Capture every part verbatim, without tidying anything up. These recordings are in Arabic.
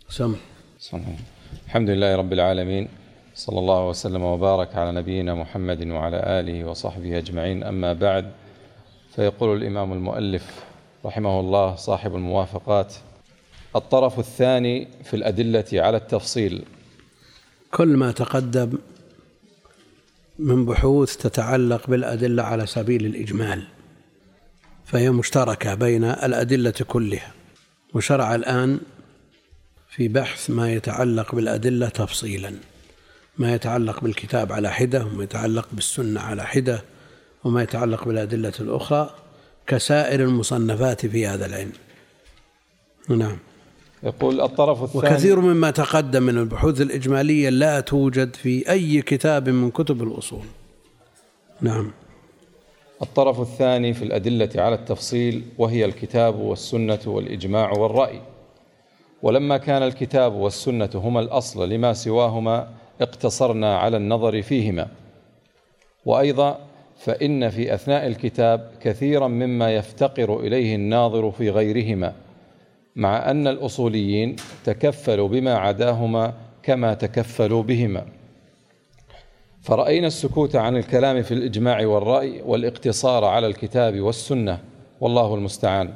سم. الحمد لله رب العالمين، صلى الله وسلم وبارك على نبينا محمد وعلى آله وصحبه أجمعين. أما بعد، فيقول الإمام المؤلف رحمه الله صاحب الموافقات: الطرف الثاني في الأدلة على التفصيل. كل ما تقدم من بحوث تتعلق بالأدلة على سبيل الإجمال فهي مشتركة بين الأدلة كلها، وشرع الآن في بحث ما يتعلق بالأدلة تفصيلا، ما يتعلق بالكتاب على حدة، وما يتعلق بالسنة على حدة، وما يتعلق بالأدلة الأخرى كسائر المصنفات في هذا العلم. نعم. يقول الطرف الثاني: وكثير مما تقدم من البحوث الإجمالية لا توجد في أي كتاب من كتب الأصول. نعم. الطرف الثاني في الأدلة على التفصيل، وهي الكتاب والسنة والإجماع والرأي. ولما كان الكتاب والسنة هما الأصل لما سواهما اقتصرنا على النظر فيهما. وأيضا فإن في أثناء الكتاب كثيرا مما يفتقر إليه الناظر في غيرهما، مع أن الأصوليين تكفلوا بما عداهما كما تكفلوا بهما. فرأينا السكوت عن الكلام في الإجماع والرأي والاقتصار على الكتاب والسنة، والله المستعان.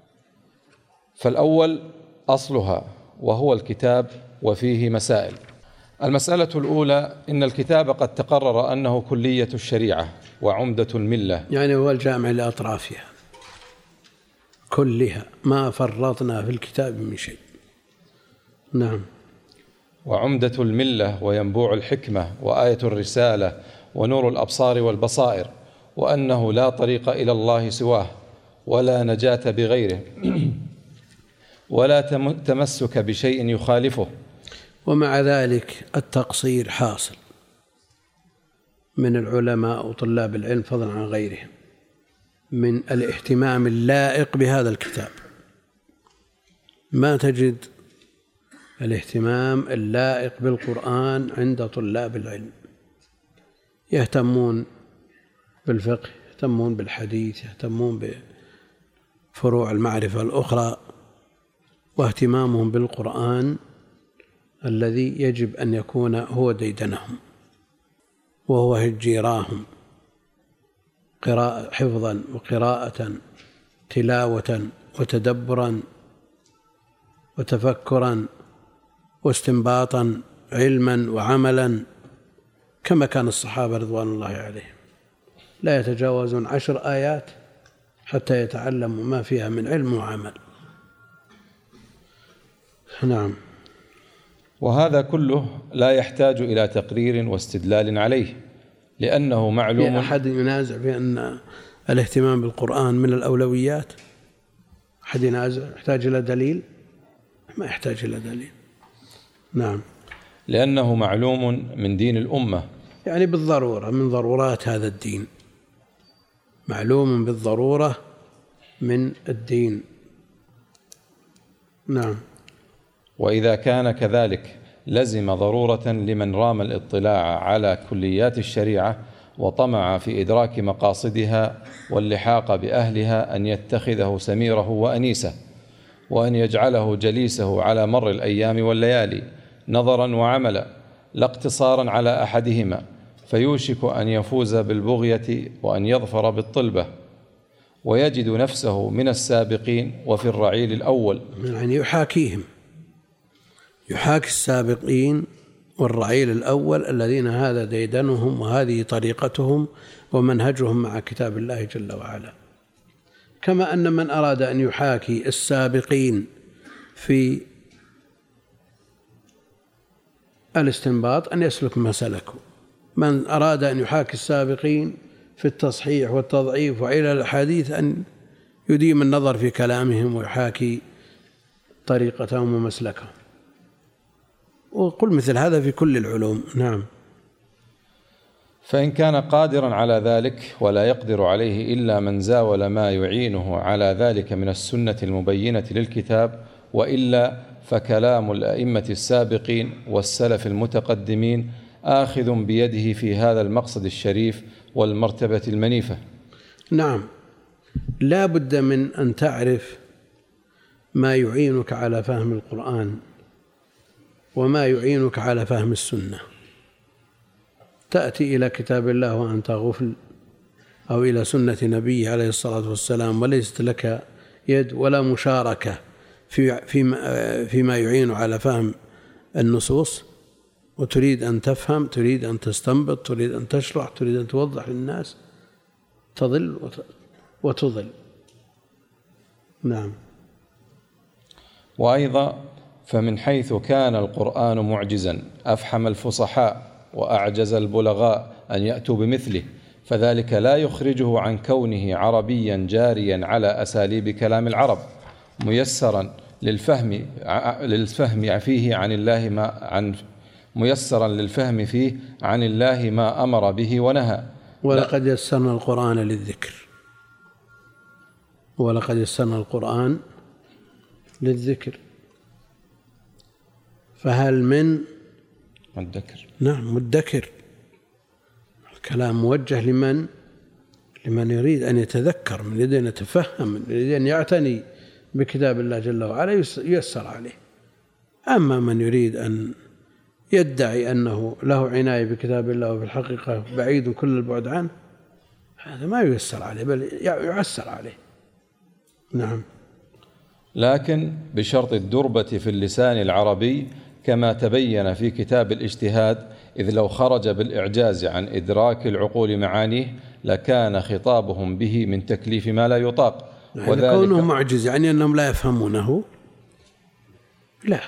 فالأول أصلها وهو الكتاب، وفيه مسائل. المسألة الأولى: إن الكتاب قد تقرر أنه كلية الشريعة وعمدة الملة، يعني هو الجامع لأطرافها كلها، ما فرطنا في الكتاب من شيء. نعم. وعمدة الملة وينبوع الحكمة وآية الرسالة ونور الأبصار والبصائر، وأنه لا طريق إلى الله سواه ولا نجاة بغيره ولا تمسك بشيء يخالفه. ومع ذلك التقصير حاصل من العلماء وطلاب العلم فضلا عن غيرهم من الاهتمام اللائق بهذا الكتاب. ما تجد الاهتمام اللائق بالقرآن عند طلاب العلم، يهتمون بالفقه، يهتمون بالحديث، يهتمون بفروع المعرفة الأخرى، واهتمامهم بالقرآن الذي يجب أن يكون هو ديدنهم وهو هجيراهم، قراءة حفظا وقراءة تلاوة وتدبرا وتفكرا واستنباطا، علما وعملا، كما كان الصحابة رضوان الله عليهم لا يتجاوزون عشر آيات حتى يتعلموا ما فيها من علم وعمل. نعم. وهذا كله لا يحتاج إلى تقرير واستدلال عليه، لأنه معلوم. أحد ينازع بأن الاهتمام بالقرآن من الأولويات؟ أحد ينازع؟ يحتاج إلى دليل؟ ما يحتاج إلى دليل. نعم. لأنه معلوم من دين الأمة، يعني بالضرورة من ضرورات هذا الدين، معلوم بالضرورة من الدين. نعم. وإذا كان كذلك لزم ضرورة لمن رام الاطلاع على كليات الشريعة وطمع في إدراك مقاصدها واللحاق بأهلها أن يتخذه سميره وأنيسه، وأن يجعله جليسه على مر الأيام والليالي نظرا وعملا، لا اقتصارا على أحدهما، فيوشك أن يفوز بالبغية وأن يظفر بالطلبة، ويجد نفسه من السابقين وفي الرعيل الأول. يعني يحاكيهم، يحاكي السابقين والرعيل الأول الذين هذا ديدنهم وهذه طريقتهم ومنهجهم مع كتاب الله جل وعلا. كما أن من أراد أن يحاكي السابقين في الاستنباط أن يسلك ما سلكوا، من أراد أن يحاكي السابقين في التصحيح والتضعيف وعلى الحديث أن يديم النظر في كلامهم ويحاكي طريقتهم ومسلكهم، وقل مثل هذا في كل العلوم. نعم. فإن كان قادرا على ذلك ولا يقدر عليه إلا من زاول ما يعينه على ذلك من السنة المبينة للكتاب، وإلا فكلام الأئمة السابقين والسلف المتقدمين آخذ بيده في هذا المقصد الشريف والمرتبة المنيفة. نعم. لا بد من أن تعرف ما يعينك على فهم القرآن وما يعينك على فهم السنة. تأتي إلى كتاب الله وأنت غفل، أو إلى سنة نبيه عليه الصلاة والسلام، وليست لك يد ولا مشاركة في فيما فيما يعين على فهم النصوص، وتريد أن تفهم، تريد أن تستنبط، تريد أن تشرح، تريد أن توضح للناس، تضل وتضل. نعم. وأيضا فمن حيث كان القرآن معجزا أفحم الفصحاء وأعجز البلغاء أن يأتوا بمثله، فذلك لا يخرجه عن كونه عربيا جاريا على أساليب كلام العرب، ميسرا للفهم للفهم فيه عن الله ما عن ميسرا للفهم فيه عن الله ما أمر به ونهى. ولقد يسرنا القرآن للذكر، ولقد يسرنا القرآن للذكر، فهل من مدكر؟ نعم مدكر. الكلام موجه لمن لمن يريد أن يتذكر، من يريد أن يتفهم، من يريد أن يعتني بكتاب الله جل وعلا ييسر عليه. أما من يريد أن يدعي أنه له عناية بكتاب الله وفي الحقيقة بعيد كل البعد عنه، هذا ما ييسر عليه بل يعسر عليه. نعم. لكن بشرط الدربة في اللسان العربي كما تبين في كتاب الاجتهاد، إذ لو خرج بالإعجاز عن إدراك العقول معانيه لكان خطابهم به من تكليف ما لا يطاق. يعني وذلك كونه معجز يعني أنهم لا يفهمونه؟ لا،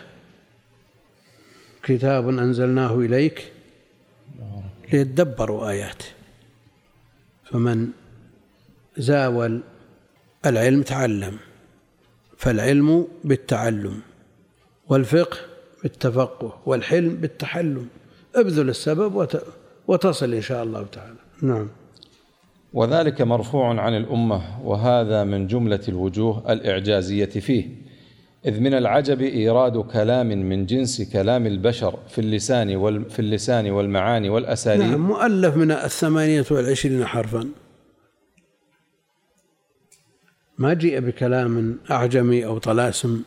كتاب أنزلناه إليك ليتدبروا آياته، فمن زاول العلم تعلم، فالعلم بالتعلم، والفقه بالتفقه، والحلم بالتحلم. ابذل السبب وتصل إن شاء الله تعالى. نعم. وذلك مرفوع عن الأمة، وهذا من جملة الوجوه الإعجازية فيه، إذ من العجب إيراد كلام من جنس كلام البشر في اللسان وال في اللسان والمعاني والأساليب. نعم، مؤلف من الثمانية والعشرين حرفا، ما جيء بكلام أعجمي أو طلاسم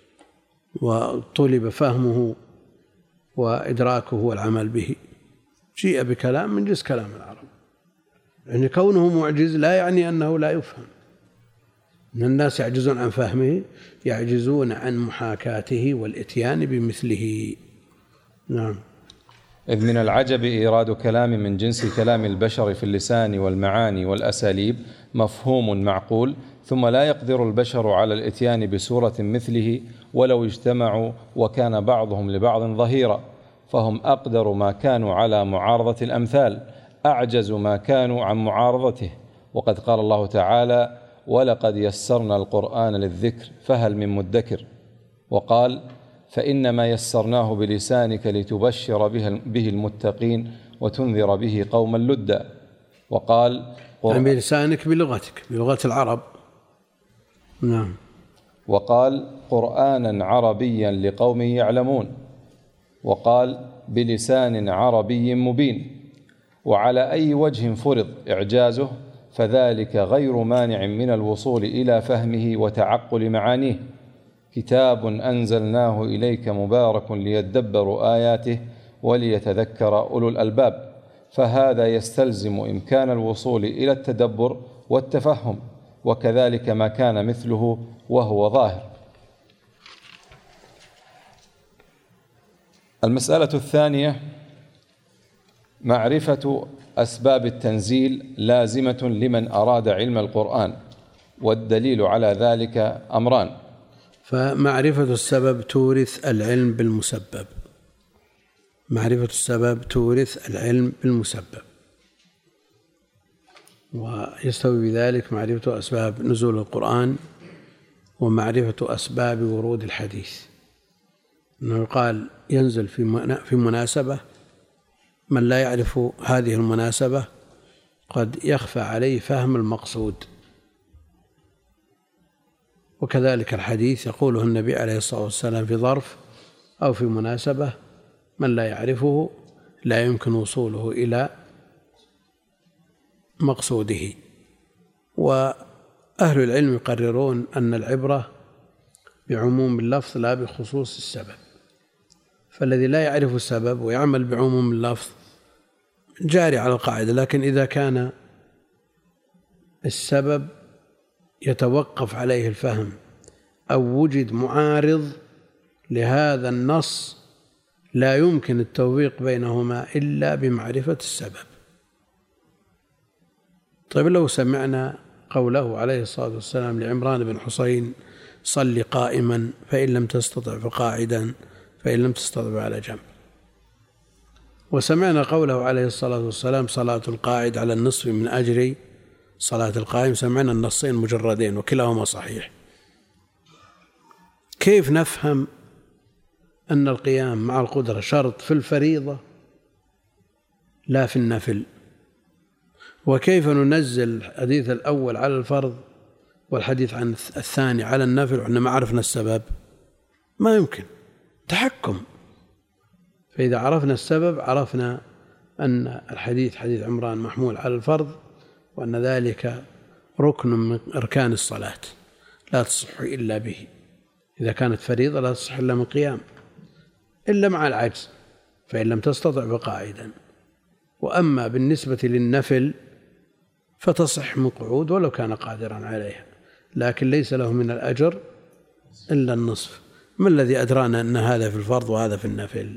وطلب فهمه وإدراكه والعمل به، جيء بكلام من جنس كلام العرب. يعني كونه معجز لا يعني أنه لا يفهم، إن الناس يعجزون عن فهمه، يعجزون عن محاكاته والإتيان بمثله. نعم. إذ من العجب إيراد كلام من جنس كلام البشر في اللسان والمعاني والأساليب مفهوم معقول، ثم لا يقدر البشر على الإتيان بسورة مثله ولو اجتمعوا وكان بعضهم لبعض ظهيرا، فهم أقدر ما كانوا على معارضة الأمثال، أعجز ما كانوا عن معارضته. وقد قال الله تعالى: ولقد يسرنا القرآن للذكر فهل من مدكر. وقال: فإنما يسرناه بلسانك لتبشر به المتقين وتنذر به قوما لدا. وقال: يعني بلسانك بلغتك، بلغة العرب. نعم. وقال: قرآنا عربيا لقوم يعلمون. وقال: بلسان عربي مبين. وعلى أي وجه فرض إعجازه فذلك غير مانع من الوصول إلى فهمه وتعقل معانيه. كتاب أنزلناه إليك مبارك ليدبروا آياته وليتذكر أولو الألباب، فهذا يستلزم إمكان الوصول إلى التدبر والتفهم، وكذلك ما كان مثله وهو ظاهر. المسألة الثانية: معرفة أسباب التنزيل لازمة لمن أراد علم القرآن، والدليل على ذلك أمران. فمعرفة السبب تورث العلم بالمسبب، معرفة السبب تورث العلم بالمسبب، ويستوي بذلك معرفة أسباب نزول القرآن ومعرفة أسباب ورود الحديث. إنه يقال ينزل في مناسبة، من لا يعرف هذه المناسبة قد يخفى عليه فهم المقصود. وكذلك الحديث يقوله النبي عليه الصلاة والسلام في ظرف أو في مناسبة، من لا يعرفه لا يمكن وصوله إلى مقصوده. وأهل العلم يقررون أن العبرة بعموم اللفظ لا بخصوص السبب، فالذي لا يعرف السبب ويعمل بعموم اللفظ جاري على القاعدة. لكن إذا كان السبب يتوقف عليه الفهم أو وجد معارض لهذا النص لا يمكن التوفيق بينهما إلا بمعرفة السبب. طيب لو سمعنا قوله عليه الصلاة والسلام لعمران بن حسين صل قائما فإن لم تستطع فقاعدا فإن لم تستطع على جنب، وسمعنا قوله عليه الصلاة والسلام صلاة القاعد على النصف من أجر صلاة القائم، سمعنا النصين مجردين وكلاهما صحيح. كيف نفهم أن القيام مع القدرة شرط في الفريضة لا في النفل؟ وكيف ننزل الحديث الأول على الفرض والحديث عن الثاني على النفل وإحنا ما عرفنا السبب؟ ما يمكن تحكم. فإذا عرفنا السبب عرفنا أن الحديث حديث عمران محمول على الفرض، وأن ذلك ركن من أركان الصلاة لا تصح إلا به. إذا كانت فريضة لا تصح إلا من قيام إلا مع العجز، فإن لم تستطع فقاعدا. وأما بالنسبة للنفل فتصح من قعود ولو كان قادرا عليها، لكن ليس له من الأجر إلا النصف. ما الذي أدرانا أن هذا في الفرض وهذا في النفل؟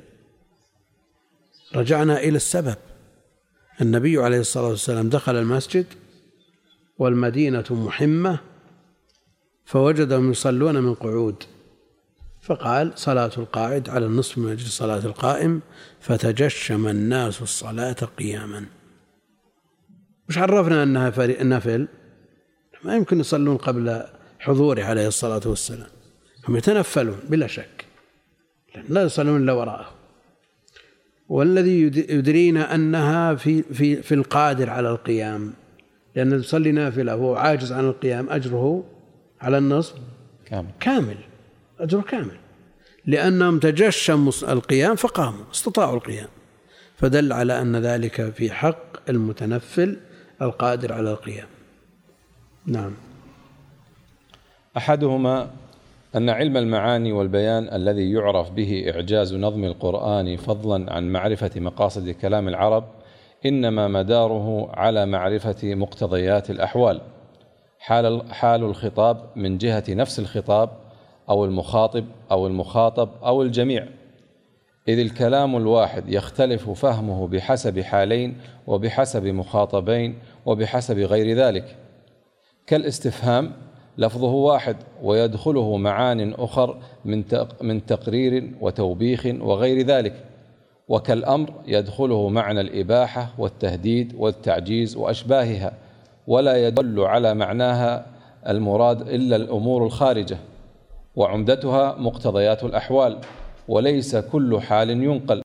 رجعنا إلى السبب. النبي عليه الصلاة والسلام دخل المسجد والمدينة محمة فوجدهم يصلون من قعود، فقال صلاة القاعد على النصف من أجل صلاة القائم، فتجشم الناس الصلاة قياما. مش عرفنا أنها نفل؟ ما يمكن يصلون قبل حضوره عليه الصلاة والسلام، هم يتنفلون بلا شك، لا يصلون إلا وراءه. والذي يدرينا أنها في, في, في القادر على القيام، لأن يصلي نافلة وهو عاجز عن القيام أجره على النصف كامل, كامل أجره كامل، لأنهم تجشموا القيام فقاموا استطاعوا القيام، فدل على أن ذلك في حق المتنفل القادر على القيام. نعم. أحدهما أن علم المعاني والبيان الذي يعرف به إعجاز نظم القرآن فضلا عن معرفة مقاصد كلام العرب إنما مداره على معرفة مقتضيات الأحوال، حال حال الخطاب من جهة نفس الخطاب أو المخاطب أو المخاطب أو الجميع، إذ الكلام الواحد يختلف فهمه بحسب حالين وبحسب مخاطبين وبحسب غير ذلك. كالاستفهام لفظه واحد ويدخله معان أخر من تقرير وتوبيخ وغير ذلك، وكالأمر يدخله معنى الإباحة والتهديد والتعجيز وأشباهها، ولا يدل على معناها المراد إلا الأمور الخارجة، وعمدتها مقتضيات الأحوال، وليس كل حال ينقل.